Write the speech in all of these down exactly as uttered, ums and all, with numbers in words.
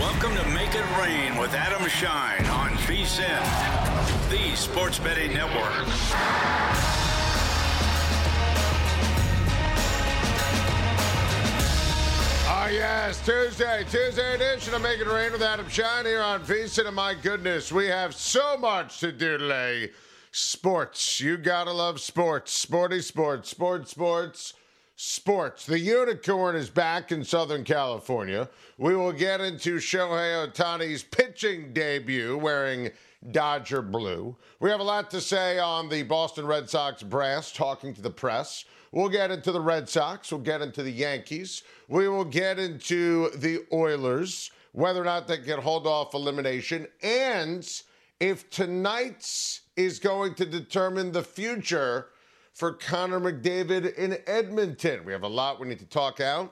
Welcome to Make It Rain with Adam Shine on VSiN, the Sports Betting Network. Oh, yes, Tuesday, Tuesday edition of Make It Rain with Adam Shine here on VSiN. And my goodness, we have so much to do today. Sports. You gotta love sports. Sporty sports. Sports, sports, sports. The unicorn is back in Southern California. We will get into Shohei Ohtani's pitching debut wearing Dodger blue. We have a lot to say on the Boston Red Sox brass talking to the press. We'll get into the Red Sox. We'll get into the Yankees. We will get into the Oilers, whether or not they can hold off elimination, and if tonight's is going to determine the future for Connor McDavid in Edmonton. We have a lot we need to talk out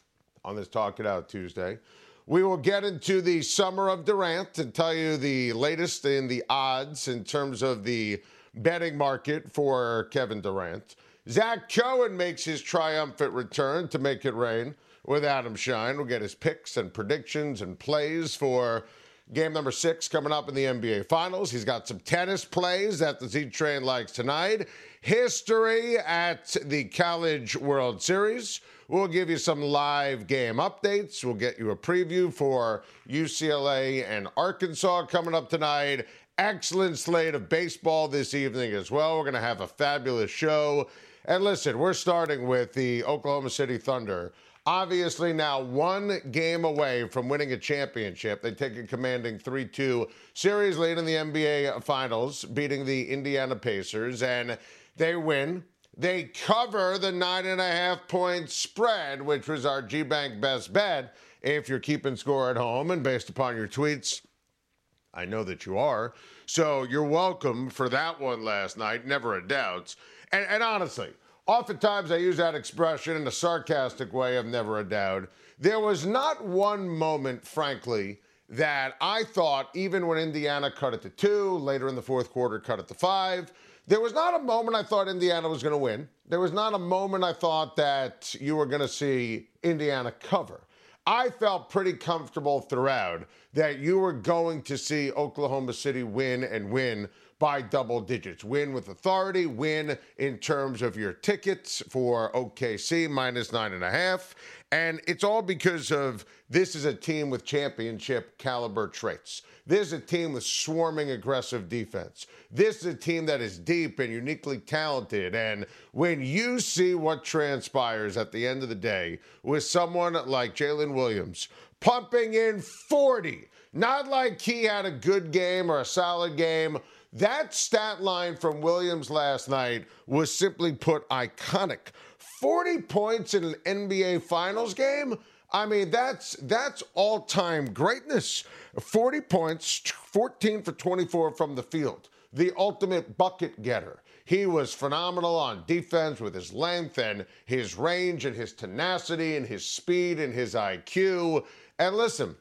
on this Talk It Out Tuesday. We will get into the summer of Durant and tell you the latest in the odds in terms of the betting market for Kevin Durant. Zach Cohen makes his triumphant return to Make It Rain with Adam Shine. We'll get his picks and predictions and plays for game number six coming up in the N B A Finals. He's got some tennis plays that the Z-Train likes tonight. History at the College World Series. We'll give you some live game updates. We'll get you a preview for U C L A and Arkansas coming up tonight. Excellent slate of baseball this evening as well. We're going to have a fabulous show. And listen, we're starting with the Oklahoma City Thunder. Obviously now one game away from winning a championship. They take a commanding three two series lead in the N B A Finals, beating the Indiana Pacers, and they win. They cover the nine and a half point spread, which was our G-Bank best bet if you're keeping score at home. And based upon your tweets, I know that you are. So you're welcome for that one last night, never a doubt. And, and honestly, oftentimes I use that expression in a sarcastic way of never a doubt. There was not one moment, frankly, that I thought, even when Indiana cut it to two, later in the fourth quarter cut it to five, there was not a moment I thought Indiana was going to win. There was not a moment I thought that you were going to see Indiana cover. I felt pretty comfortable throughout that you were going to see Oklahoma City win and win by double digits. Win with authority, win in terms of your tickets for O K C minus nine and a half. And it's all because of this is a team with championship caliber traits. This is a team with swarming aggressive defense. This is a team that is deep and uniquely talented. And when you see what transpires at the end of the day with someone like Jalen Williams pumping in forty, not like he had a good game or a solid game. That stat line from Williams last night was simply put iconic. forty points in an N B A Finals game? I mean, that's that's all-time greatness. forty points, fourteen for twenty-four from the field. The ultimate bucket getter. He was phenomenal on defense with his length and his range and his tenacity and his speed and his I Q. And listen,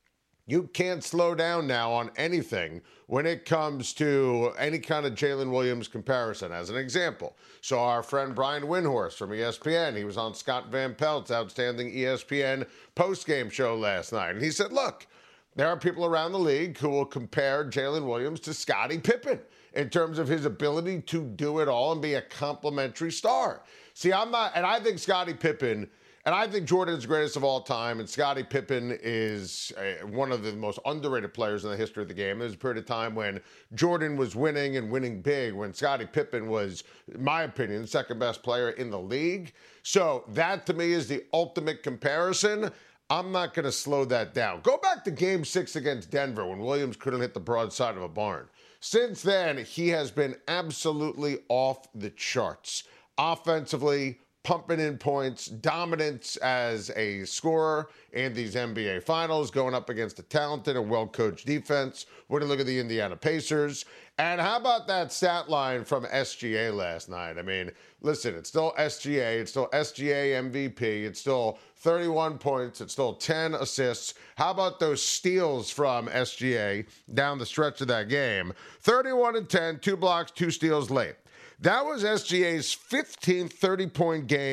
you can't slow down now on anything when it comes to any kind of Jalen Williams comparison. As an example, so our friend Brian Windhorst from E S P N, he was on Scott Van Pelt's outstanding E S P N postgame show last night. And he said, look, there are people around the league who will compare Jalen Williams to Scottie Pippen in terms of his ability to do it all and be a complimentary star. See, I'm not, and I think Scottie Pippen, and I think Jordan is the greatest of all time, and Scottie Pippen is uh, one of the most underrated players in the history of the game. There was a period of time when Jordan was winning and winning big, when Scottie Pippen was, in my opinion, the second best player in the league. So that, to me, is the ultimate comparison. I'm not going to slow that down. Go back to game six against Denver when Williams couldn't hit the broadside of a barn. Since then, he has been absolutely off the charts. Offensively, pumping in points, dominance as a scorer in these N B A Finals, going up against a talented and well-coached defense. When you look at the Indiana Pacers. And how about that stat line from S G A last night? I mean, listen, it's still S G A. It's still S G A M V P. It's still thirty-one points. It's still ten assists. How about those steals from S G A down the stretch of that game? thirty-one and ten, two blocks, two steals late. That was S G A's fifteenth thirty-point game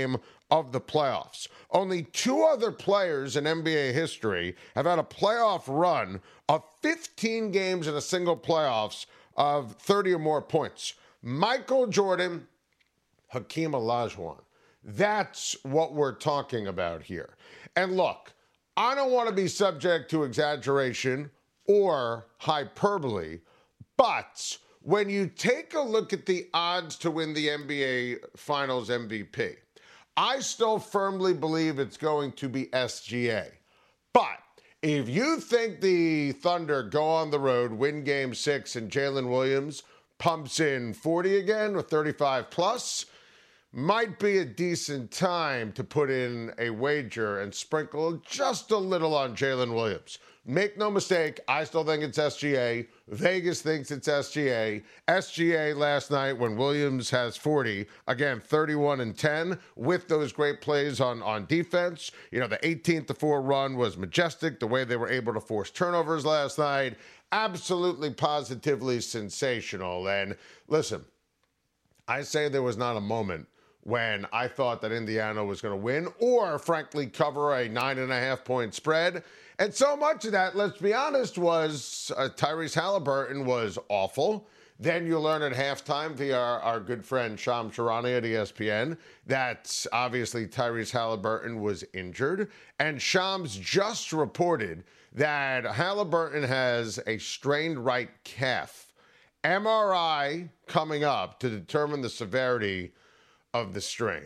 of the playoffs. Only two other players in N B A history have had a playoff run of fifteen games in a single playoffs of thirty or more points. Michael Jordan, Hakeem Olajuwon. That's what we're talking about here. And look, I don't want to be subject to exaggeration or hyperbole, but when you take a look at the odds to win the N B A Finals M V P, I still firmly believe it's going to be S G A. But if you think the Thunder go on the road, win game six, and Jalen Williams pumps in forty again with thirty-five plus, might be a decent time to put in a wager and sprinkle just a little on Jalen Williams. Make no mistake, I still think it's S G A. Vegas thinks it's S G A. S G A last night when Williams has forty, again, thirty-one and ten, with those great plays on, on defense. You know, the eighteen to four run was majestic. The way they were able to force turnovers last night, absolutely positively sensational. And listen, I say there was not a moment when I thought that Indiana was going to win or, frankly, cover a nine and a half point spread. And so much of that, let's be honest, was uh, Tyrese Halliburton was awful. Then you learn at halftime via our, our good friend Shams Charania at E S P N that obviously Tyrese Halliburton was injured. And Shams just reported that Halliburton has a strained right calf. M R I coming up to determine the severity of the strain.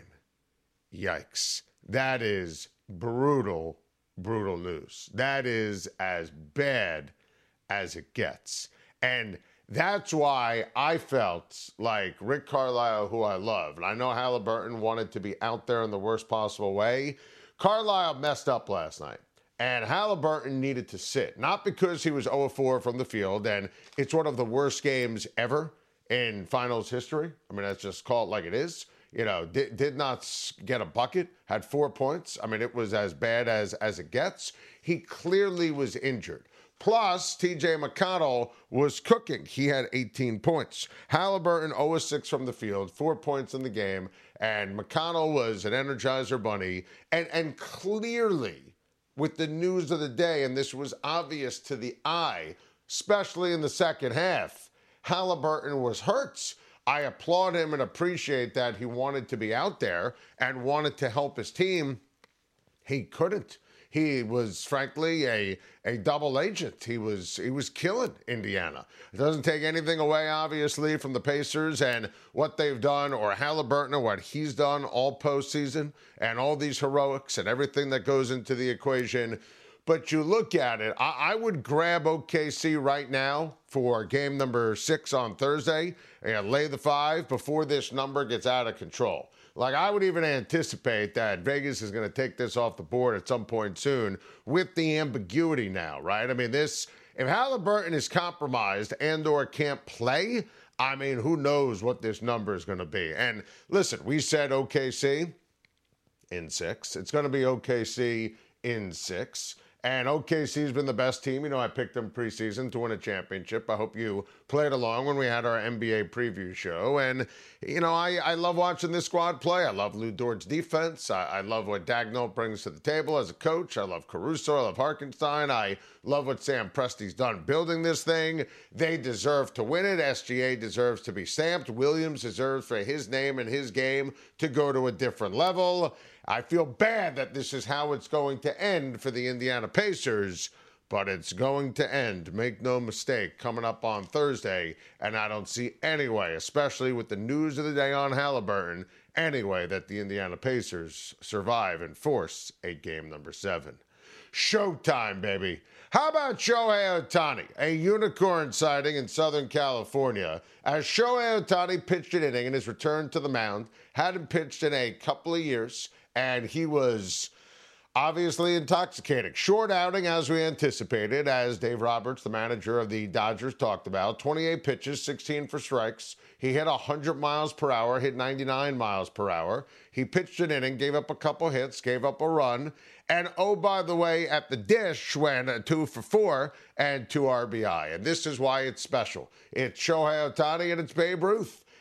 Yikes. That is brutal, brutal news. That is as bad as it gets. And that's why I felt like Rick Carlisle, who I love, and I know Halliburton wanted to be out there in the worst possible way. Carlisle messed up last night, and Halliburton needed to sit, not because he was oh for four from the field, and it's one of the worst games ever in finals history. I mean, let's just call it like it is. You know, did, did not get a bucket, had four points. I mean, it was as bad as, as it gets. He clearly was injured. Plus, T J McConnell was cooking. He had eighteen points. Halliburton oh for six from the field, four points in the game, and McConnell was an Energizer bunny. And, and clearly, with the news of the day, and this was obvious to the eye, especially in the second half, Halliburton was hurt. I applaud him and appreciate that he wanted to be out there and wanted to help his team. He couldn't. He was, frankly, a, a double agent. He was he was killing Indiana. It doesn't take anything away, obviously, from the Pacers and what they've done, or Halliburton, or what he's done all postseason, and all these heroics and everything that goes into the equation. But you look at it, I, I would grab O K C right now for game number six on Thursday and lay the five before this number gets out of control. Like, I would even anticipate that Vegas is going to take this off the board at some point soon with the ambiguity now, right? I mean, this, if Halliburton is compromised and or can't play, I mean, who knows what this number is going to be. And listen, we said O K C in six. It's going to be O K C in six. And O K C's been the best team. You know, I picked them preseason to win a championship. I hope you played along when we had our N B A preview show. And, you know, I, I love watching this squad play. I love Lou Dort's defense. I, I love what Dagnall brings to the table as a coach. I love Caruso. I love Hartenstein. I love what Sam Presti's done building this thing. They deserve to win it. S G A deserves to be stamped. Williams deserves for his name and his game to go to a different level. I feel bad that this is how it's going to end for the Indiana Pacers, but it's going to end, make no mistake, coming up on Thursday, and I don't see any way, especially with the news of the day on Halliburton, any way that the Indiana Pacers survive and force a game number seven. Showtime, baby. How about Shohei Ohtani, a unicorn sighting in Southern California, as Shohei Ohtani pitched an inning in his return to the mound, hadn't pitched in a couple of years, and he was obviously intoxicating. Short outing as we anticipated, as Dave Roberts, the manager of the Dodgers, talked about. twenty-eight pitches, sixteen for strikes. He hit one hundred miles per hour, hit ninety-nine miles per hour. He pitched an inning, gave up a couple hits, gave up a run. And oh, by the way, at the dish went two for four and two R B I. And this is why it's special. It's Shohei Ohtani and it's Babe Ruth.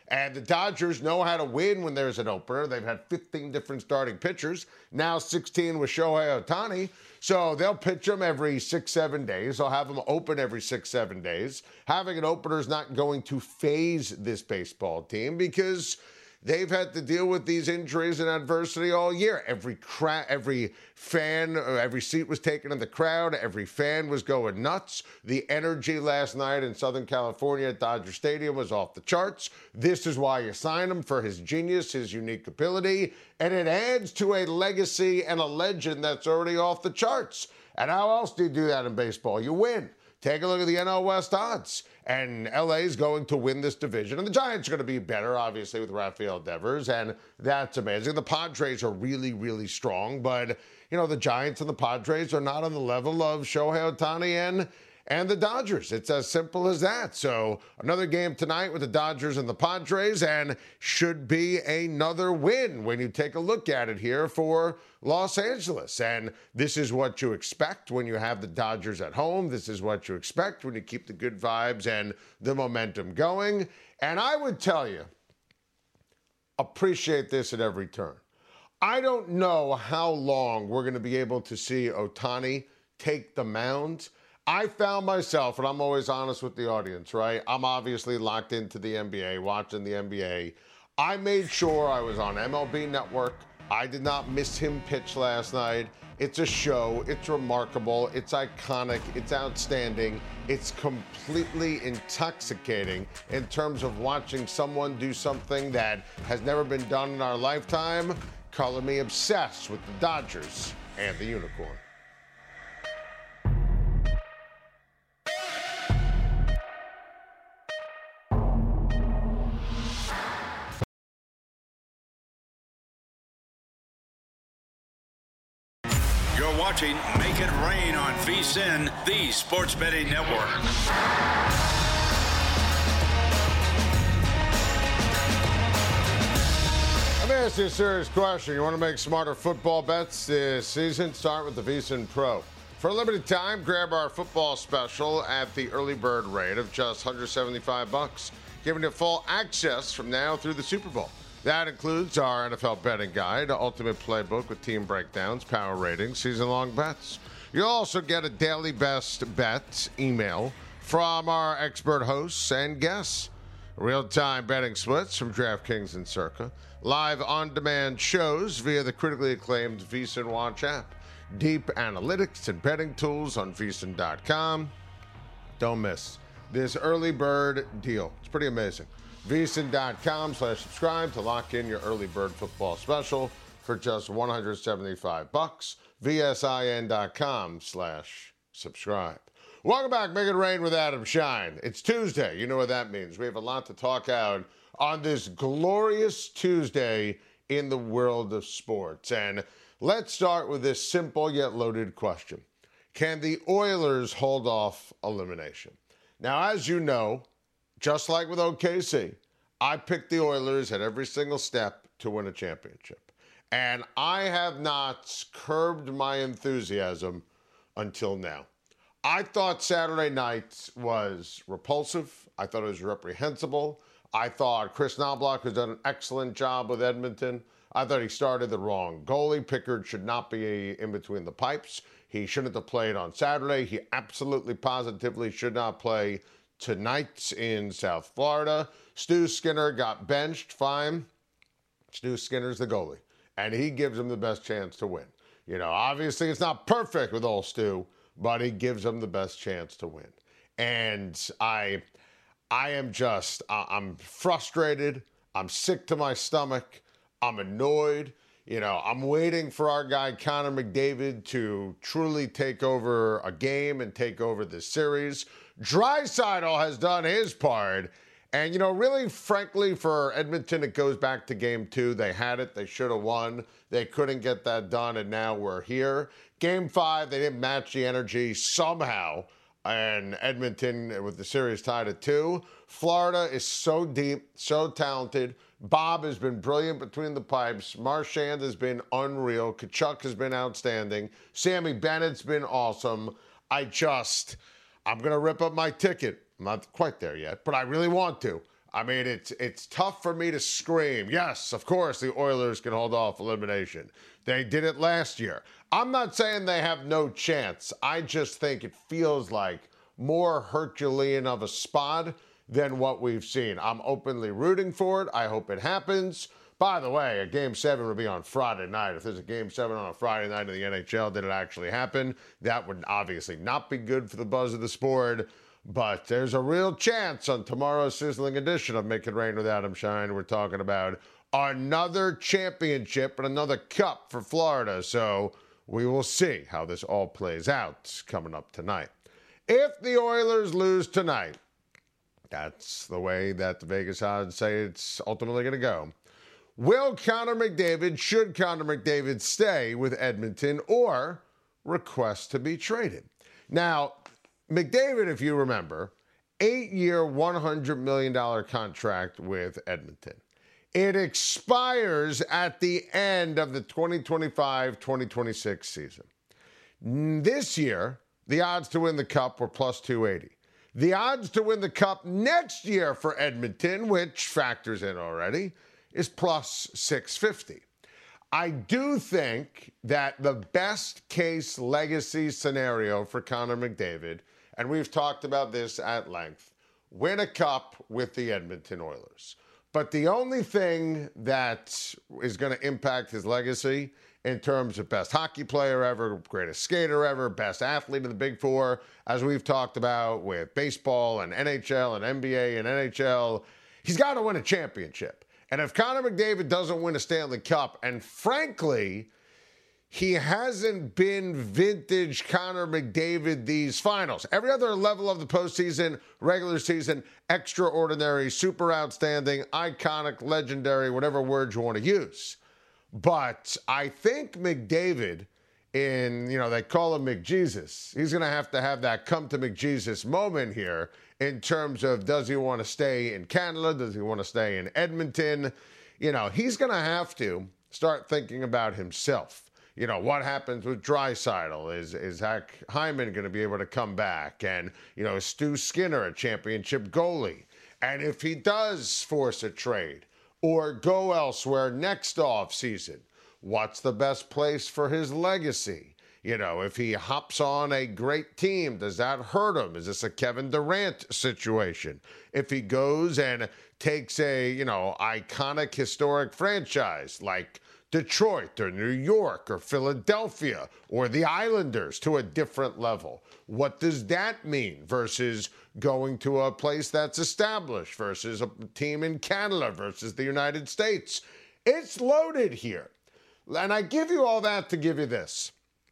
And the Dodgers know how to win when there's an opener. They've had fifteen different starting pitchers, now sixteen with Shohei Ohtani. So they'll pitch them every six, seven days. They'll have them open every six, seven days. Having an opener is not going to phase this baseball team because they've had to deal with these injuries and adversity all year. Every cra- every fan, every seat was taken in the crowd. Every fan was going nuts. The energy last night in Southern California at Dodger Stadium was off the charts. This is why you sign him, for his genius, his unique ability, and it adds to a legacy and a legend that's already off the charts. And how else do you do that in baseball? You win. Take a look at the N L West odds. And L A is going to win this division. And the Giants are going to be better, obviously, with Rafael Devers. And that's amazing. The Padres are really, really strong. But, you know, the Giants and the Padres are not on the level of Shohei Ohtani and, and the Dodgers. It's as simple as that. So another game tonight with the Dodgers and the Padres, and should be another win when you take a look at it here for Los Angeles. And this is what you expect when you have the Dodgers at home. This is what you expect when you keep the good vibes and the momentum going. And I would tell you, appreciate this at every turn. I don't know how long we're going to be able to see Ohtani take the mound. I found myself, and I'm always honest with the audience, right? I'm obviously locked into the N B A, watching the N B A. I made sure I was on M L B Network. I did not miss him pitch last night. It's a show. It's remarkable. It's iconic. It's outstanding. It's completely intoxicating in terms of watching someone do something that has never been done in our lifetime. Color me obsessed with the Dodgers and the Unicorn. You're watching Make It Rain on VSiN, the Sports Betting Network. Let me ask you a serious question. You want to make smarter football bets this season? Start with the VSiN Pro. For a limited time, grab our football special at the early bird rate of just one hundred seventy-five bucks, giving you full access from now through the Super Bowl. That includes our N F L betting guide, ultimate playbook with team breakdowns, power ratings, season-long bets. You'll also get a daily best bet email from our expert hosts and guests. Real-time betting splits from DraftKings and Circa. Live on-demand shows via the critically acclaimed VSiN Watch app. Deep analytics and betting tools on V S I N dot com. Don't miss this early bird deal. It's pretty amazing. V S I N dot com slash subscribe to lock in your early bird football special for just one hundred seventy-five bucks. V S I N dot com slash subscribe. Welcome back, Make It Rain with Adam Shine. It's Tuesday. You know what that means. We have a lot to talk out on this glorious Tuesday in the world of sports. And let's start with this simple yet loaded question. Can the Oilers hold off elimination? Now, as you know, just like with O K C, I picked the Oilers at every single step to win a championship. And I have not curbed my enthusiasm until now. I thought Saturday night was repulsive. I thought it was reprehensible. I thought Chris Knobloch has done an excellent job with Edmonton. I thought he started the wrong goalie. Pickard should not be in between the pipes. He shouldn't have played on Saturday. He absolutely, positively should not play tonight in South Florida. Stu Skinner got benched, fine. Stu Skinner's the goalie, and he gives him the best chance to win. You know, obviously it's not perfect with old Stu, but he gives him the best chance to win. And I, I am just, I'm frustrated. I'm sick to my stomach. I'm annoyed. You know, I'm waiting for our guy Connor McDavid to truly take over a game and take over this series. Draisaitl has done his part. And, you know, really, frankly, for Edmonton, it goes back to game two. They had it. They should have won. They couldn't get that done, and now we're here. Game five, they didn't match the energy somehow. And Edmonton, with the series tied at two. Florida is so deep, so talented. Bob has been brilliant between the pipes. Marchand has been unreal. Tkachuk has been outstanding. Sammy Bennett's been awesome. I just, I'm going to rip up my ticket. I'm not quite there yet, but I really want to. I mean, it's it's tough for me to scream, yes, of course, the Oilers can hold off elimination. They did it last year. I'm not saying they have no chance. I just think it feels like more Herculean of a spot than what we've seen. I'm openly rooting for it. I hope it happens. By the way, a Game seven would be on Friday night. If there's a Game seven on a Friday night in the N H L, did it actually happen? That would obviously not be good for the buzz of the sport. But there's a real chance on tomorrow's sizzling edition of Make It Rain with Adam Shine. We're talking about another championship and another cup for Florida. So we will see how this all plays out coming up tonight. If the Oilers lose tonight, that's the way that the Vegas odds say it's ultimately going to go. Will Connor McDavid, should Connor McDavid stay with Edmonton or request to be traded? Now, McDavid, if you remember, eight-year, one hundred million dollars contract with Edmonton. It expires at the end of the twenty twenty-five twenty twenty-six season. This year, the odds to win the Cup were plus two eighty. The odds to win the Cup next year for Edmonton, which factors in already, is plus six fifty. I do think that the best case legacy scenario for Connor McDavid, and we've talked about this at length, win a cup with the Edmonton Oilers. But the only thing that is going to impact his legacy in terms of best hockey player ever, greatest skater ever, best athlete of the Big Four, as we've talked about with baseball and N H L and N B A and N H L, he's got to win a championship. And if Connor McDavid doesn't win a Stanley Cup, and frankly, he hasn't been vintage Connor McDavid these finals. Every other level of the postseason, regular season, extraordinary, super outstanding, iconic, legendary, whatever word you want to use. But I think McDavid, in, you know, they call him McJesus, he's going to have to have that come to McJesus moment here in terms of, does he want to stay in Canada? Does he want to stay in Edmonton? You know, he's going to have to start thinking about himself. You know, what happens with Draisaitl? Is is Zach Hyman going to be able to come back? And, you know, is Stu Skinner a championship goalie? And if he does force a trade or go elsewhere next offseason, what's the best place for his legacy? You know, if he hops on a great team, does that hurt him? Is this a Kevin Durant situation? If he goes and takes a, you know, iconic, historic franchise like Detroit or New York or Philadelphia or the Islanders to a different level, what does that mean versus going to a place that's established versus a team in Canada versus the United States? It's loaded here. And I give you all that to give you this.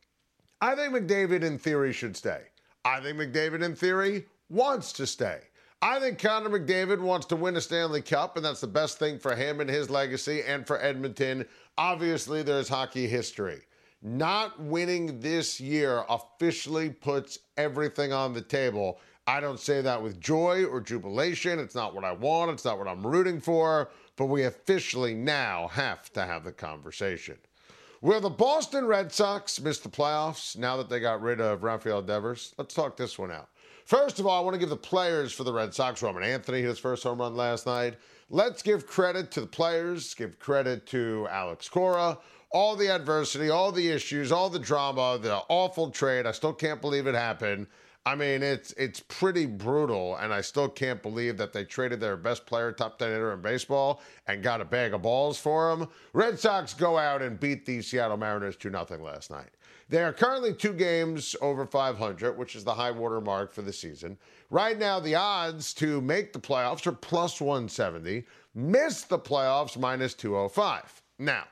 I think McDavid, in theory, should stay. I think McDavid, in theory, wants to stay. I think Connor McDavid wants to win a Stanley Cup, and that's the best thing for him and his legacy and for Edmonton. Obviously, there's hockey history. Not winning this year officially puts everything on the table. I don't say that with joy or jubilation. It's not what I want. It's not what I'm rooting for. But we officially now have to have the conversation. Will the Boston Red Sox miss the playoffs now that they got rid of Rafael Devers? Let's talk this one out. First of all, I want to give the players for the Red Sox. Roman Anthony hit his first home run last night. Let's give credit to the players, give credit to Alex Cora. All the adversity, all the issues, all the drama, the awful trade. I still can't believe it happened. I mean, it's it's pretty brutal, and I still can't believe that they traded their best player, top ten hitter in baseball, and got a bag of balls for him. Red Sox go out and beat the Seattle Mariners two nothing last night. They are currently two games over five hundred, which is the high water mark for the season. Right now, the odds to make the playoffs are plus one seventy. Miss the playoffs, minus two oh five. Now,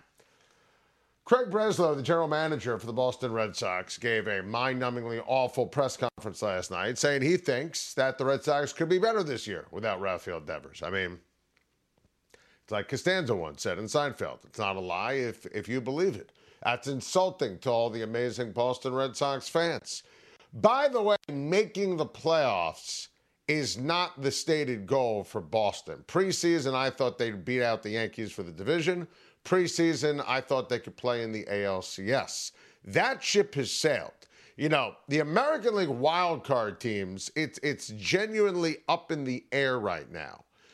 Craig Breslow, the general manager for the Boston Red Sox, gave a mind-numbingly awful press conference last night saying he thinks that the Red Sox could be better this year without Rafael Devers. I mean, it's like Costanza once said in Seinfeld. It's not a lie if, if you believe it. That's insulting to all the amazing Boston Red Sox fans. By the way, making the playoffs is not the stated goal for Boston. Preseason, I thought they'd beat out the Yankees for the division. Preseason, I thought they could play in the A L C S. That ship has sailed. You know, the American League wildcard teams, it's it's genuinely up in the air right now.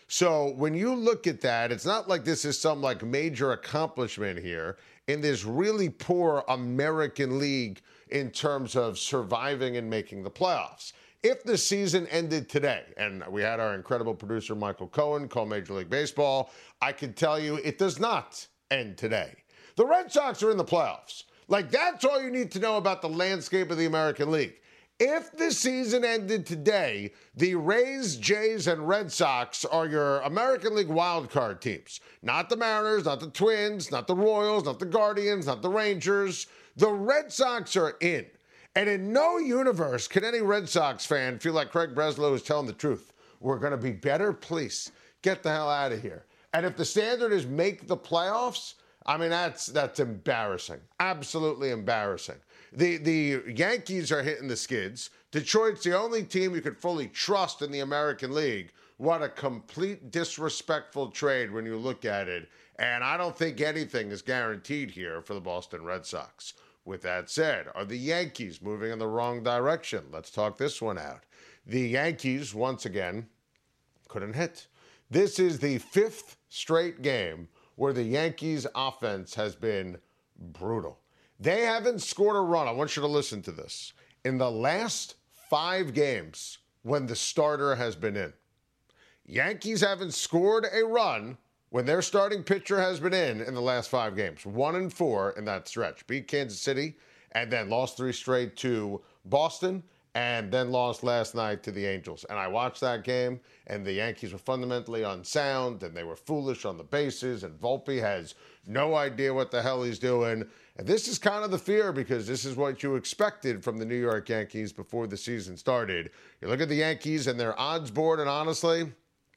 So when you look at that, it's not like this is some like major accomplishment here in this really poor American League in terms of surviving and making the playoffs. If the season ended today, and we had our incredible producer Michael Cohen call Major League Baseball, I can tell you it does not end today. The Red Sox are in the playoffs. Like, that's all you need to know about the landscape of the American League. If the season ended today, the Rays, Jays, and Red Sox are your American League wildcard teams. Not the Mariners, not the Twins, not the Royals, not the Guardians, not the Rangers. The Red Sox are in. And in no universe can any Red Sox fan feel like Craig Breslow is telling the truth. We're going to be better, please. Get the hell out of here. And if the standard is make the playoffs, I mean, that's that's embarrassing. Absolutely embarrassing. The the Yankees are hitting the skids. Detroit's the only team you could fully trust in the American League. What a complete disrespectful trade when you look at it. And I don't think anything is guaranteed here for the Boston Red Sox. With that said, are the Yankees moving in the wrong direction? Let's talk this one out. The Yankees, once again, couldn't hit. This is the fifth straight game where the Yankees' offense has been brutal. They haven't scored a run. I want you to listen to this. In the last five games when the starter has been in, Yankees haven't scored a run when their starting pitcher has been in in the last five games. One and four in that stretch. Beat Kansas City and then lost three straight to Boston and then lost last night to the Angels. And I watched that game, and the Yankees were fundamentally unsound, and they were foolish on the bases, and Volpe has no idea what the hell he's doing. And this is kind of the fear, because this is what you expected from the New York Yankees before the season started. You look at the Yankees and their odds board, and honestly,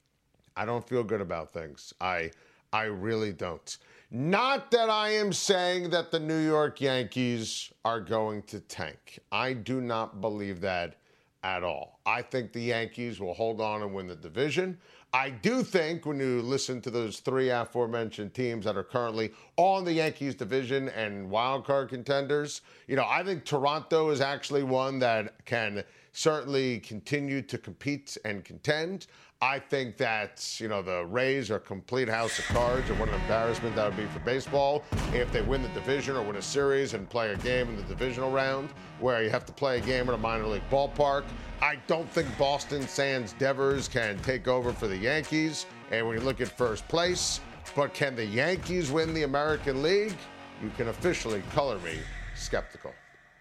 I don't feel good about things. I I really don't. Not that I am saying that the New York Yankees are going to tank. I do not believe that at all. I think the Yankees will hold on and win the division. I do think when you listen to those three aforementioned teams that are currently on the Yankees division and wildcard contenders, you know, I think Toronto is actually one that can certainly continue to compete and contend. I think that, you know, the Rays are a complete house of cards, and what an embarrassment that would be for baseball if they win the division or win a series and play a game in the divisional round where you have to play a game in a minor league ballpark. I don't think Boston sans Devers can take over for the Yankees. And when you look at first place, but can the Yankees win the American League? You can officially color me skeptical.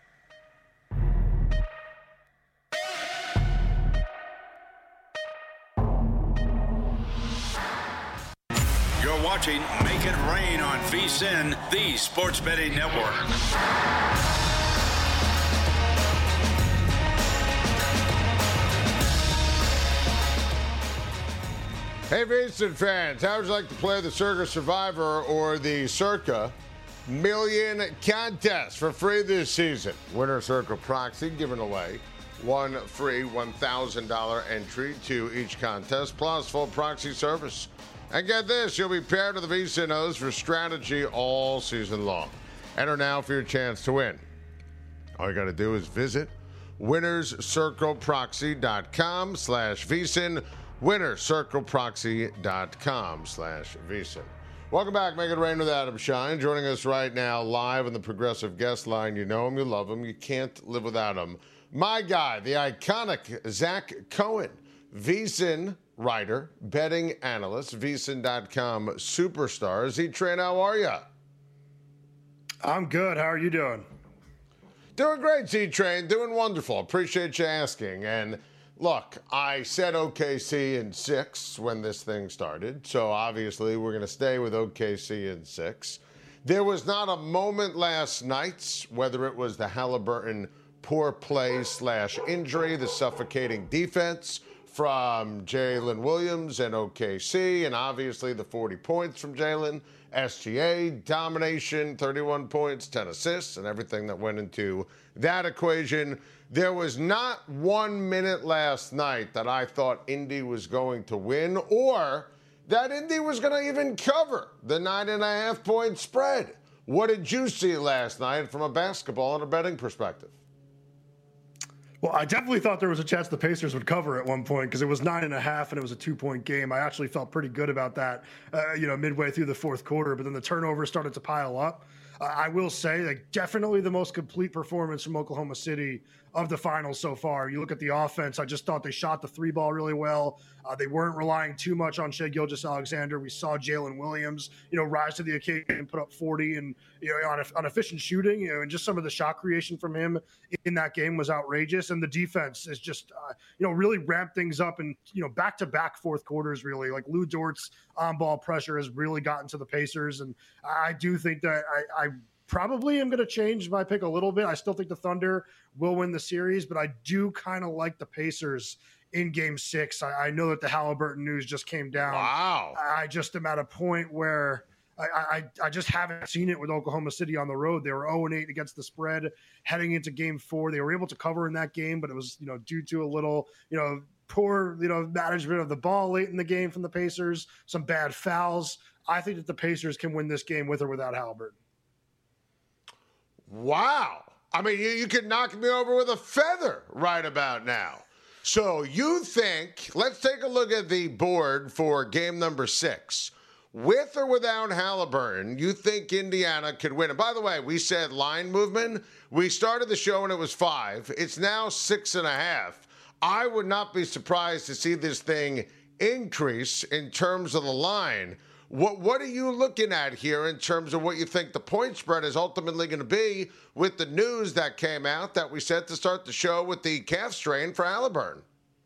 You're watching Make It Rain on VSiN, the Sports Betting Network. Hey, VSiN fans, how would you like to play the Circa Survivor or the Circa Million Contest for free this season? Winner Circa Proxy giving away one free one thousand dollars entry to each contest, plus full proxy service. And get this, you'll be paired with the VSiN host for strategy all season long. Enter now for your chance to win. All you got to do is visit winnerscircleproxy.com slash VSiN, winnerscircleproxy.com slash VSiN. Welcome back, Make It Rain with Adam Shine. Joining us right now live on the Progressive Guest Line. You know him, you love him, you can't live without him. My guy, the iconic Zach Cohen, VSiN writer, betting analyst, V S I N dot com superstar. Z-Train, how are you? I'm good. How are you doing? Doing great, Z-Train. Doing wonderful. Appreciate you asking. And look, I said O K C in six when this thing started, so obviously we're going to stay with O K C in six. There was not a moment last night, whether it was the Halliburton poor play slash injury, the suffocating defense from Jalen Williams and O K C, and obviously the forty points from Jalen, S G A, domination, thirty-one points, ten assists, and everything that went into that equation. There was not one minute last night that I thought Indy was going to win or that Indy was going to even cover the nine and a half point spread. What did you see last night from a basketball and a betting perspective? Well, I definitely thought there was a chance the Pacers would cover at one point because it was nine and a half and it was a two-point game. I actually felt pretty good about that, uh, you know, midway through the fourth quarter. But then the turnovers started to pile up. Uh, I will say, like, definitely the most complete performance from Oklahoma City of the finals so far. You look at the offense, I just thought they shot the three ball really well. Uh, they weren't relying too much on Shai Gilgeous-Alexander. We saw Jalen Williams, you know, rise to the occasion and put up forty, and, you know, on, on efficient shooting, you know, and just some of the shot creation from him in that game was outrageous. And the defense is just, uh, you know, really ramped things up, and, you know, back-to-back fourth quarters, really. Like, Lou Dort's on-ball pressure has really gotten to the Pacers, and I do think that I, I probably am going to change my pick a little bit. I still think the Thunder will win the series, but I do kind of like the Pacers in game six. I, I know that the Halliburton news just came down. Wow. I just am at a point where I, I, I just haven't seen it with Oklahoma City on the road. They were oh and eight against the spread heading into game four. They were able to cover in that game, but it was, you know, due to a little, you know, poor, you know, management of the ball late in the game from the Pacers, some bad fouls. I think that the Pacers can win this game with or without Halliburton. Wow. I mean, you, you could knock me over with a feather right about now. So you think, let's take a look at the board for game number six. With or without Halliburton, you think Indiana could win. And by the way, we said line movement. We started the show and it was five. It's now six and a half. I would not be surprised to see this thing increase in terms of the line. What what are you looking at here in terms of what you think the point spread is ultimately going to be with the news that came out that we said to start the show with the calf strain for Halliburton?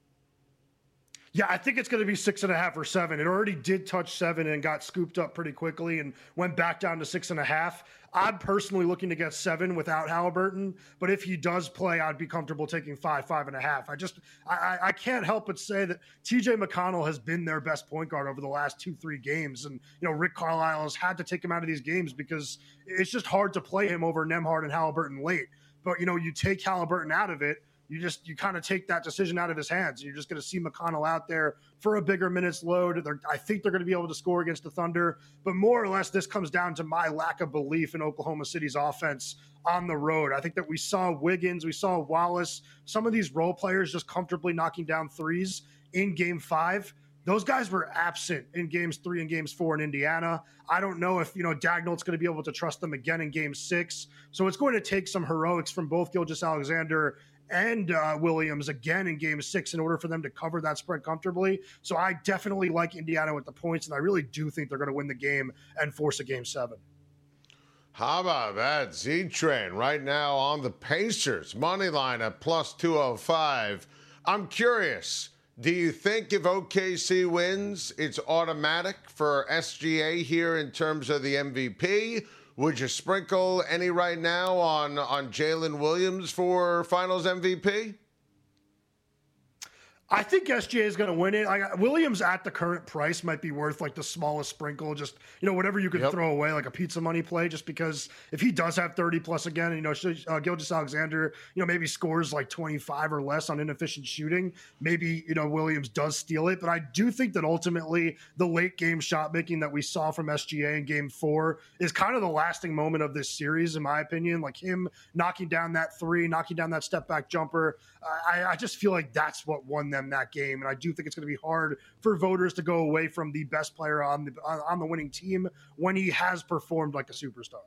Yeah, I think it's going to be six and a half or seven. It already did touch seven and got scooped up pretty quickly and went back down to six and a half. I'm personally looking to get seven without Halliburton, but if he does play, I'd be comfortable taking five, five and a half. I just, I, I can't help but say that T J McConnell has been their best point guard over the last two, three games. And, you know, Rick Carlisle has had to take him out of these games because it's just hard to play him over Nembhard and Halliburton late. But, you know, you take Halliburton out of it, You just you kind of take that decision out of his hands. You're just going to see McConnell out there for a bigger minutes load. They're, I think they're going to be able to score against the Thunder, but more or less this comes down to my lack of belief in Oklahoma City's offense on the road. I think that we saw Wiggins, we saw Wallace, some of these role players just comfortably knocking down threes in game five. Those guys were absent in games three and games four in Indiana. I don't know if, you know, Dagnall's going to be able to trust them again in game six. So it's going to take some heroics from both Gilgeous-Alexander and uh, Williams again in game six in order for them to cover that spread comfortably. So I definitely like Indiana with the points, and I really do think they're going to win the game and force a game seven. How about that? Z-Train right now on the Pacers. Money line at plus two oh five. I'm curious, do you think if O K C wins, it's automatic for S G A here in terms of the M V P? Would you sprinkle any right now on, on Jalen Williams for Finals M V P? I think S G A is going to win it. I, Williams at the current price might be worth like the smallest sprinkle, just, you know, whatever you could yep. throw away, like a pizza money play, just because if he does have thirty plus again, you know, uh, Gilgeous-Alexander, you know, maybe scores like twenty-five or less on inefficient shooting, maybe, you know, Williams does steal it. But I do think that ultimately the late game shot making that we saw from S G A in game four is kind of the lasting moment of this series, in my opinion. Like him knocking down that three, knocking down that step back jumper. Uh, I, I just feel like that's what won them that game, and I do think it's going to be hard for voters to go away from the best player on the on the winning team when he has performed like a superstar.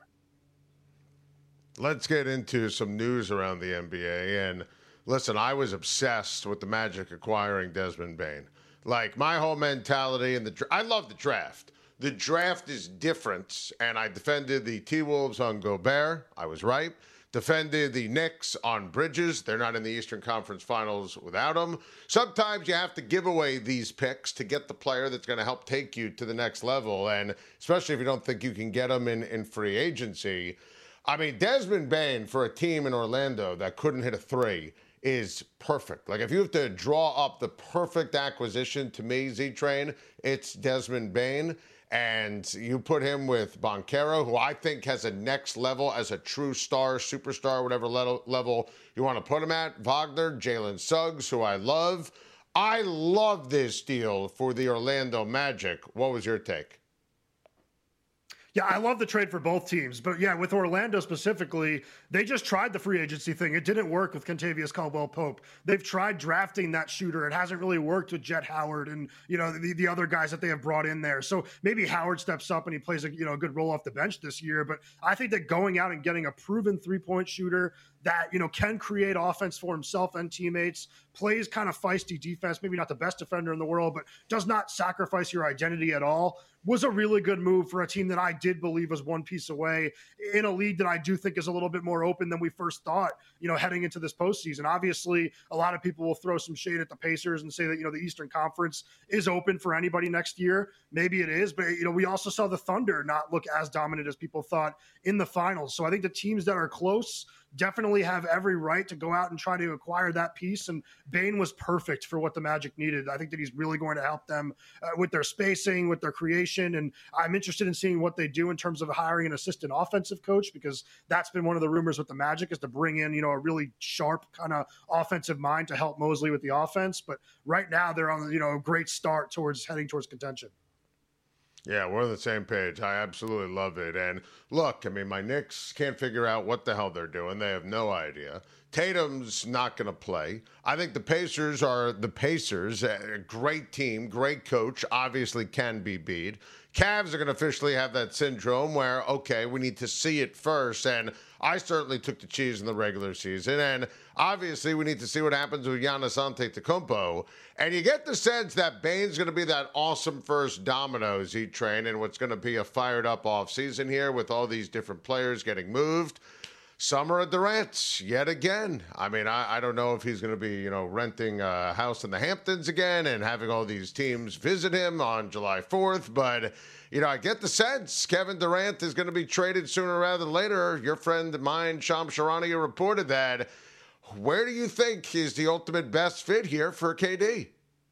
Let's get into some news around the N B A. And listen, I was obsessed with the Magic acquiring Desmond Bane. Like, my whole mentality, and the I love the draft. The draft is different, and I defended the T-Wolves on Gobert. I was right. Defended the Knicks on Bridges. They're not in the Eastern Conference Finals without him. Sometimes you have to give away these picks to get the player that's going to help take you to the next level, and especially if you don't think you can get them in, in free agency. I mean, Desmond Bane for a team in Orlando that couldn't hit a three is perfect. Like, if you have to draw up the perfect acquisition, to me, Z-Train, it's Desmond Bane. And you put him with Banchero, who I think has a next level as a true star, superstar, whatever level, level you want to put him at. Wagner, Jalen Suggs, who I love. I love this deal for the Orlando Magic. What was your take? Yeah, I love the trade for both teams. But yeah, with Orlando specifically, they just tried the free agency thing. It didn't work with Kentavious Caldwell-Pope. They've tried drafting that shooter. It hasn't really worked with Jet Howard and, you know, the, the other guys that they have brought in there. So maybe Howard steps up and he plays a, you know, a good role off the bench this year. But I think that going out and getting a proven three-point shooter that, you know, can create offense for himself and teammates, plays kind of feisty defense, maybe not the best defender in the world, but does not sacrifice your identity at all, was a really good move for a team that I did believe was one piece away in a league that I do think is a little bit more open than we first thought, you know, heading into this postseason. Obviously, a lot of people will throw some shade at the Pacers and say that, you know, the Eastern Conference is open for anybody next year. Maybe it is, but, you know, we also saw the Thunder not look as dominant as people thought in the finals. So I think the teams that are close definitely have every right to go out and try to acquire that piece. And Bane was perfect for what the Magic needed. I think that he's really going to help them uh, with their spacing, with their creation. And I'm interested in seeing what they do in terms of hiring an assistant offensive coach, because that's been one of the rumors with the Magic, is to bring in, you know, a really sharp kind of offensive mind to help Mosley with the offense. But right now they're on, you know, a great start towards heading towards contention. Yeah, we're on the same page. I absolutely love it. And look, I mean, my Knicks can't figure out what the hell they're doing. They have no idea. Tatum's not going to play. I think the Pacers are the Pacers, a great team, great coach, obviously can be beat. Cavs are going to officially have that syndrome where, okay, we need to see it first. And I certainly took the cheese in the regular season. And obviously we need to see what happens with Giannis Antetokounmpo. And you get the sense that Bane's going to be that awesome first domino as he train in what's going to be a fired up offseason here with all these different players getting moved. Summer at Durant, yet again. I mean, I, I don't know if he's going to be, you know, renting a house in the Hamptons again and having all these teams visit him on July fourth. But, you know, I get the sense Kevin Durant is going to be traded sooner rather than later. Your friend of mine, Shams Charania, reported that. Where do you think is the ultimate best fit here for K D?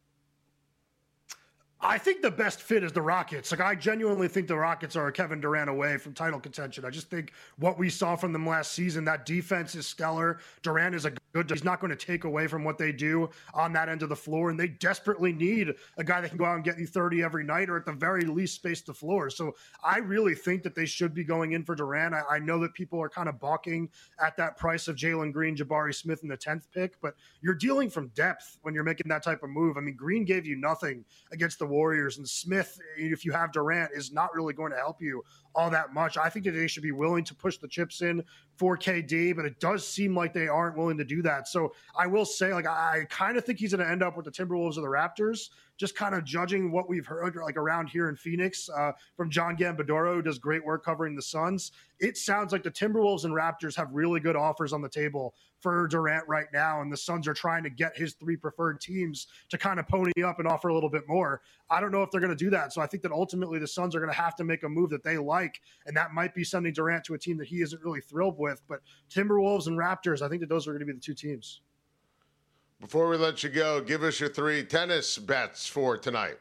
I think the best fit is the Rockets. Like, I genuinely think the Rockets are a Kevin Durant away from title contention. I just think what we saw from them last season, that defense is stellar. Durant is a good, he's not going to take away from what they do on that end of the floor. And they desperately need a guy that can go out and get you thirty every night, or at the very least space the floor. So I really think that they should be going in for Durant. I, I know that people are kind of balking at that price of Jalen Green, Jabari Smith in the tenth pick, but you're dealing from depth when you're making that type of move. I mean, Green gave you nothing against the Warriors, and Smith, if you have Durant, is not really going to help you all that much. I think that they should be willing to push the chips in for K D, but it does seem like they aren't willing to do that. So I will say, like, I kind of think he's going to end up with the Timberwolves or the Raptors, just kind of judging what we've heard, like, around here in Phoenix uh, from John Gambadoro, who does great work covering the Suns. It sounds like the Timberwolves and Raptors have really good offers on the table for Durant right now, and the Suns are trying to get his three preferred teams to kind of pony up and offer a little bit more. I don't know if they're going to do that, so I think that ultimately the Suns are going to have to make a move that they like, and that might be sending Durant to a team that he isn't really thrilled with. But Timberwolves and Raptors, I think that those are going to be the two teams. Before we let you go, give us your three tennis bets for tonight.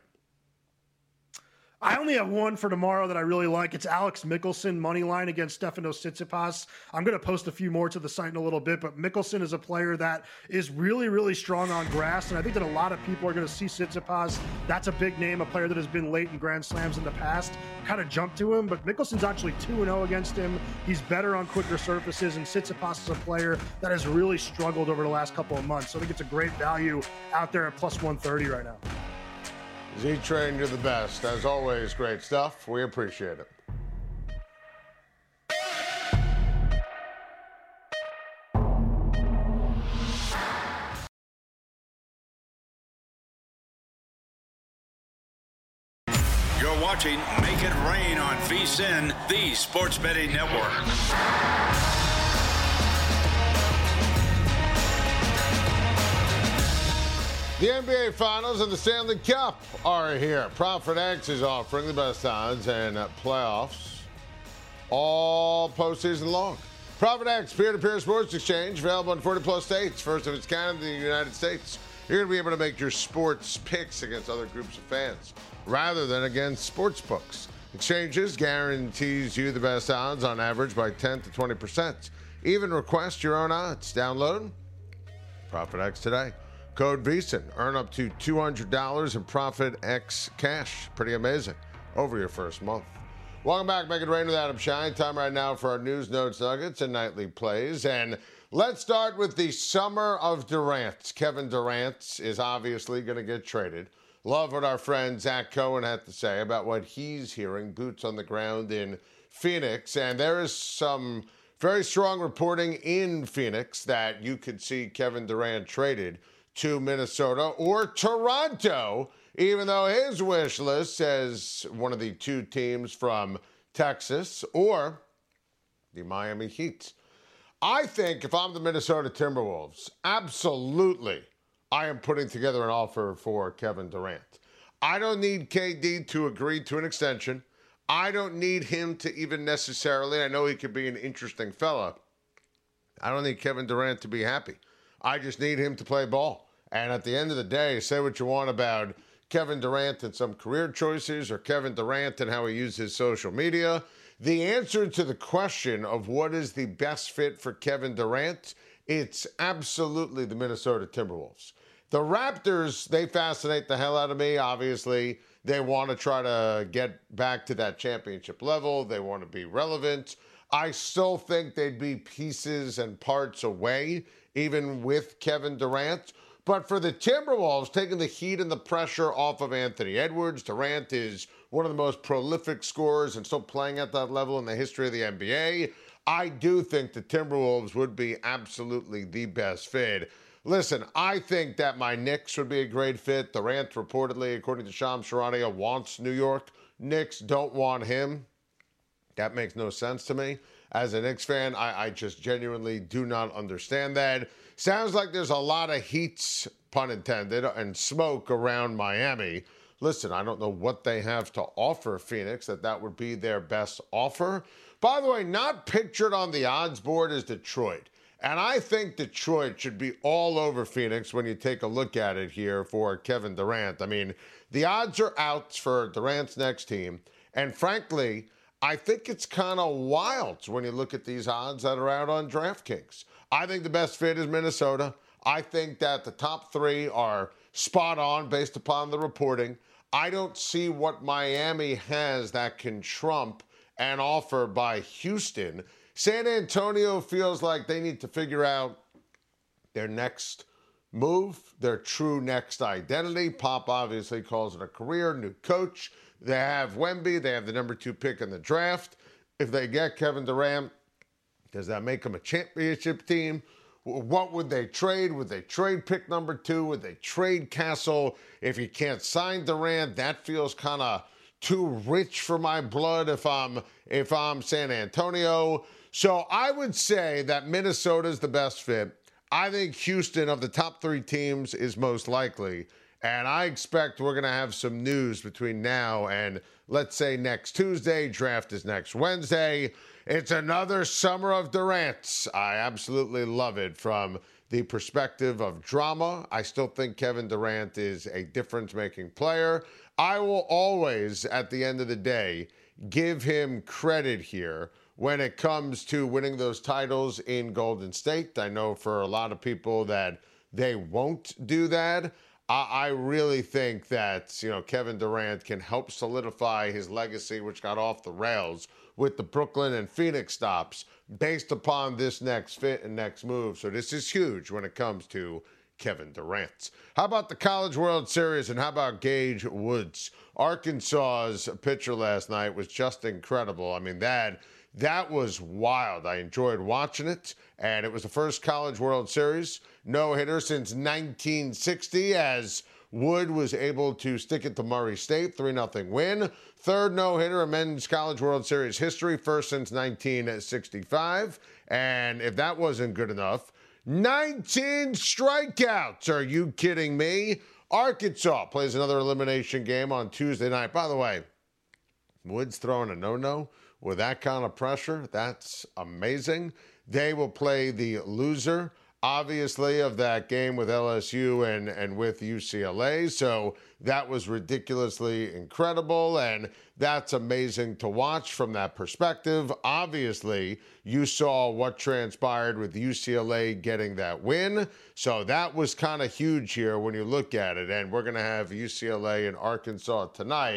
I only have one for tomorrow that I really like. It's Alex Mickelson money line against Stefanos Tsitsipas. I'm going to post a few more to the site in a little bit, but Mickelson is a player that is really, really strong on grass, and I think that a lot of people are going to see Tsitsipas. That's a big name, a player that has been late in Grand Slams in the past, kind of jump to him, but Mickelson's actually two and oh against him. He's better on quicker surfaces, and Tsitsipas is a player that has really struggled over the last couple of months. So I think it's a great value out there at plus one thirty right now. Z-Train, you're the best. As always, great stuff. We appreciate it. You're watching Make It Rain on VSiN, the sports betting network. The N B A Finals and the Stanley Cup are here. Profit X is offering the best odds and playoffs all postseason long. Profit X, peer-to-peer sports exchange, available in forty plus states. First of its kind in the United States. You're going to be able to make your sports picks against other groups of fans rather than against sports books. Exchanges guarantees you the best odds on average by ten to twenty percent. Even request your own odds. Download Profit X today. Code VSiN. Earn up to two hundred dollars in Profit X cash. Pretty amazing over your first month. Welcome back, Make It Rain with Adam Shine. Time right now for our news, notes, nuggets, and nightly plays. And let's start with the summer of Durant. Kevin Durant is obviously going to get traded. Love what our friend Zach Cohen had to say about what he's hearing, boots on the ground in Phoenix. And there is some very strong reporting in Phoenix that you could see Kevin Durant traded to Minnesota or Toronto, even though his wish list says one of the two teams from Texas or the Miami Heat. I think if I'm the Minnesota Timberwolves, absolutely, I am putting together an offer for Kevin Durant. I don't need K D to agree to an extension. I don't need him to even necessarily, I know he could be an interesting fella. I don't need Kevin Durant to be happy. I just need him to play ball. And at the end of the day, say what you want about Kevin Durant and some career choices or Kevin Durant and how he uses social media. The answer to the question of what is the best fit for Kevin Durant, it's absolutely the Minnesota Timberwolves. The Raptors, they fascinate the hell out of me. Obviously, they want to try to get back to that championship level. They want to be relevant. I still think they'd be pieces and parts away, even with Kevin Durant. But for the Timberwolves, taking the heat and the pressure off of Anthony Edwards, Durant is one of the most prolific scorers and still playing at that level in the history of the N B A. I do think the Timberwolves would be absolutely the best fit. Listen, I think that my Knicks would be a great fit. Durant reportedly, according to Shams Charania, wants New York. Knicks don't want him. That makes no sense to me. As a Knicks fan, I, I just genuinely do not understand that. Sounds like there's a lot of heat, pun intended, and smoke around Miami. Listen, I don't know what they have to offer Phoenix, that that would be their best offer. By the way, not pictured on the odds board is Detroit. And I think Detroit should be all over Phoenix when you take a look at it here for Kevin Durant. I mean, the odds are out for Durant's next team. And frankly, I think it's kind of wild when you look at these odds that are out on DraftKings. I think the best fit is Minnesota. I think that the top three are spot on based upon the reporting. I don't see what Miami has that can trump an offer by Houston. San Antonio feels like they need to figure out their next move, their true next identity. Pop obviously calls it a career, new coach. They have Wemby. They have the number two pick in the draft. If they get Kevin Durant, does that make them a championship team? What would they trade? Would they trade pick number two? Would they trade Castle? If you can't sign Durant, that feels kind of too rich for my blood if I'm if I'm San Antonio. So I would say that Minnesota is the best fit. I think Houston, of the top three teams, is most likely. And I expect we're going to have some news between now and, let's say, next Tuesday. Draft is next Wednesday. It's another summer of Durant. I absolutely love it from the perspective of drama. I still think Kevin Durant is a difference-making player. I will always, at the end of the day, give him credit here when it comes to winning those titles in Golden State. I know for a lot of people that they won't do that. I really think that, you know, Kevin Durant can help solidify his legacy, which got off the rails with the Brooklyn and Phoenix stops based upon this next fit and next move. So this is huge when it comes to Kevin Durant. How about the College World Series and how about Gage Woods? Arkansas's pitcher last night was just incredible. I mean, that that was wild. I enjoyed watching it, and it was the first College World Series no-hitter since nineteen sixty as Wood was able to stick it to Murray State, three nothing win. Third no-hitter in men's College World Series history, first since nineteen sixty-five. And if that wasn't good enough, nineteen strikeouts. Are you kidding me? Arkansas plays another elimination game on Tuesday night. By the way, Woods throwing a no-no with that kind of pressure. That's amazing. They will play the loser, obviously, of that game with L S U and, and with U C L A. So that was ridiculously incredible, and that's amazing to watch from that perspective. Obviously, you saw what transpired with U C L A getting that win. So that was kind of huge here when you look at it. And we're going to have U C L A and Arkansas tonight.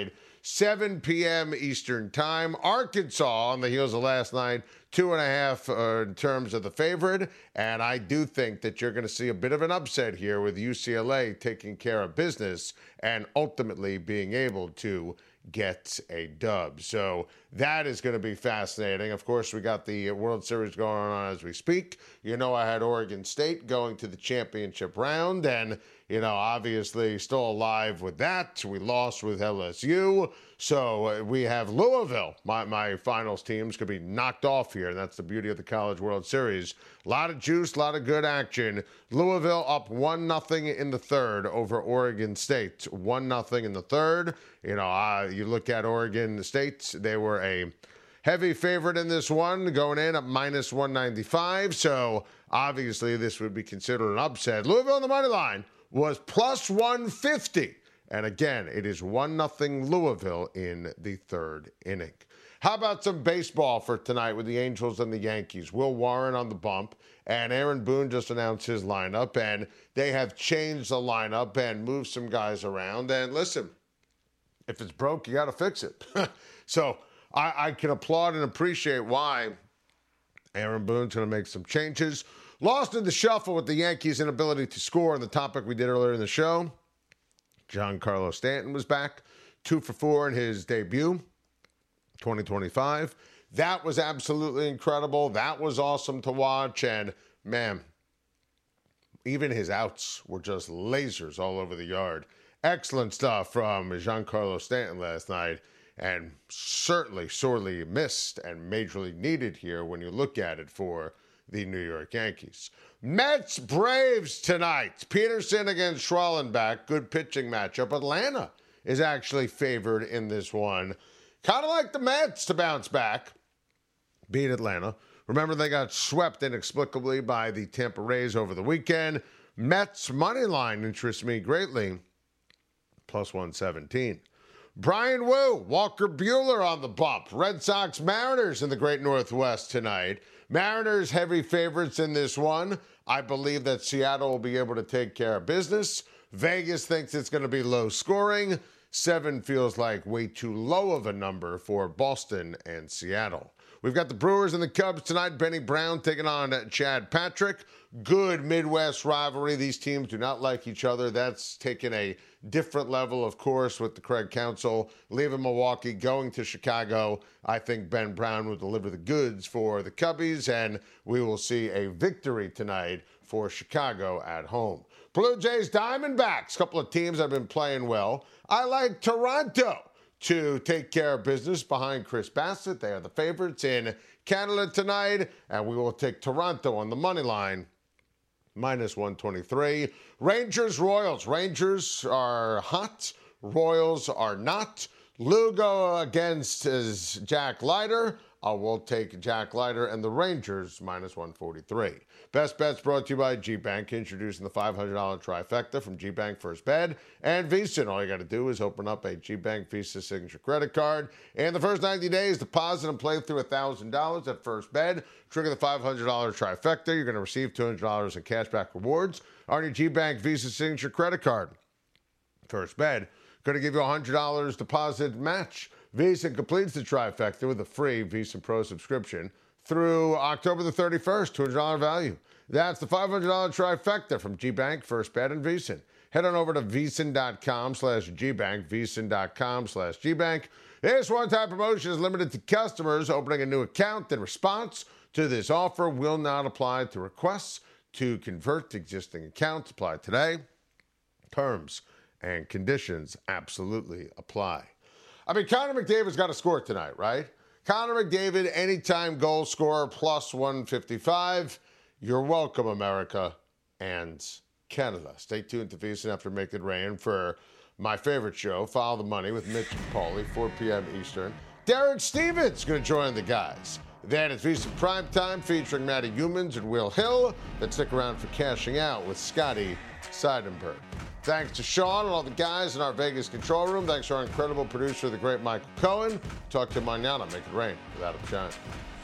seven p.m. Eastern Time. Arkansas, on the heels of last night, two and a half uh, in terms of the favorite. And I do think that you're going to see a bit of an upset here with U C L A taking care of business and ultimately being able to get a dub. So that is going to be fascinating. Of course, we got the World Series going on as we speak. You know, I had Oregon State going to the championship round, and, you know, obviously still alive with that. We lost with L S U. So we have Louisville. My, my finals teams could be knocked off here, and that's the beauty of the College World Series. A lot of juice, a lot of good action. Louisville up one nothing in the third over Oregon State. one nothing in the third. You know, uh, you look at Oregon State, they were a heavy favorite in this one, going in at minus one ninety-five. So obviously this would be considered an upset. Louisville on the money line was plus one fifty. And again, it is one nothing Louisville in the third inning. How about some baseball for tonight with the Angels and the Yankees? Will Warren on the bump, and Aaron Boone just announced his lineup, and they have changed the lineup and moved some guys around. And listen, if it's broke, you got to fix it. So I, I can applaud and appreciate why Aaron Boone's going to make some changes. Lost in the shuffle with the Yankees' inability to score on the topic we did earlier in the show. Giancarlo Stanton was back, two for four in his debut, twenty twenty-five. That was absolutely incredible. That was awesome to watch. And, man, even his outs were just lasers all over the yard. Excellent stuff from Giancarlo Stanton last night, and certainly sorely missed and majorly needed here when you look at it for the New York Yankees. Mets Braves tonight. Peterson against Schwallenbach. Good pitching matchup. Atlanta is actually favored in this one. Kind of like the Mets to bounce back. Beat Atlanta. Remember, they got swept inexplicably by the Tampa Rays over the weekend. Mets money line interests me greatly. Plus one seventeen. Brian Wu, Walker Buehler on the bump. Red Sox Mariners in the Great Northwest tonight. Mariners heavy favorites in this one. I believe that Seattle will be able to take care of business. Vegas thinks it's going to be low scoring. Seven feels like way too low of a number for Boston and Seattle. We've got the Brewers and the Cubs tonight. Benny Brown taking on Chad Patrick. Good Midwest rivalry. These teams do not like each other. That's taken a different level, of course, with the Craig Council leaving Milwaukee, going to Chicago. I think Ben Brown will deliver the goods for the Cubbies, and we will see a victory tonight for Chicago at home. Blue Jays, Diamondbacks, a couple of teams have been playing well. I like Toronto to take care of business behind Chris Bassett. They are the favorites in Canada tonight, and we will take Toronto on the money line, minus one twenty-three. Rangers, Royals. Rangers are hot. Royals are not. Lugo against is Jack Leiter. I will take Jack Leiter and the Rangers, minus one forty-three. Best Bets brought to you by G-Bank, introducing the five hundred dollars trifecta from G-Bank First Bet and Visa. All you got to do is open up a G-Bank Visa Signature credit card. And the first ninety days, deposit and play through one thousand dollars at First Bet. Trigger the five hundred dollars trifecta. You're going to receive two hundred dollars in cashback rewards on your G-Bank Visa Signature credit card. First Bet going to give you a one hundred dollars deposit match. Visa completes the trifecta with a free Visa Pro subscription through October the thirty-first, two hundred dollars value. That's the five hundred dollars trifecta from G-Bank, First Bet, and Visa. Head on over to VSiN.com slash G-Bank, VSiN.com slash G-Bank. This one-time promotion is limited to customers opening a new account. In response to this offer will not apply to requests to convert existing accounts. Apply today. Terms and conditions absolutely apply. I mean, Connor McDavid's got to score tonight, right? Connor McDavid, anytime goal scorer, plus one fifty-five. You're welcome, America and Canada. Stay tuned to VSiN after Make It Rain for my favorite show, Follow the Money with Mitch and Paulie, four p.m. Eastern. Derek Stevens going to join the guys. Then it's VSiN Primetime featuring Matty Humans and Will Hill. Then stick around for Cashing Out with Scotty Seidenberg. Thanks to Sean and all the guys in our Vegas control room. Thanks to our incredible producer, the great Michael Cohen. Talk to you mañana. Make it rain with Adam Shine.